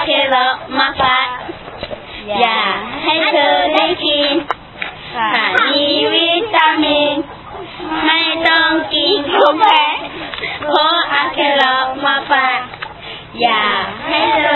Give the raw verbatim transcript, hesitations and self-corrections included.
แครอทมาฝากอยากให้เธอได้กินค่ะมีวิตามินไม่ต้องกินของแพงเพราะเอาแครอทมาฝากอยากให้เธอ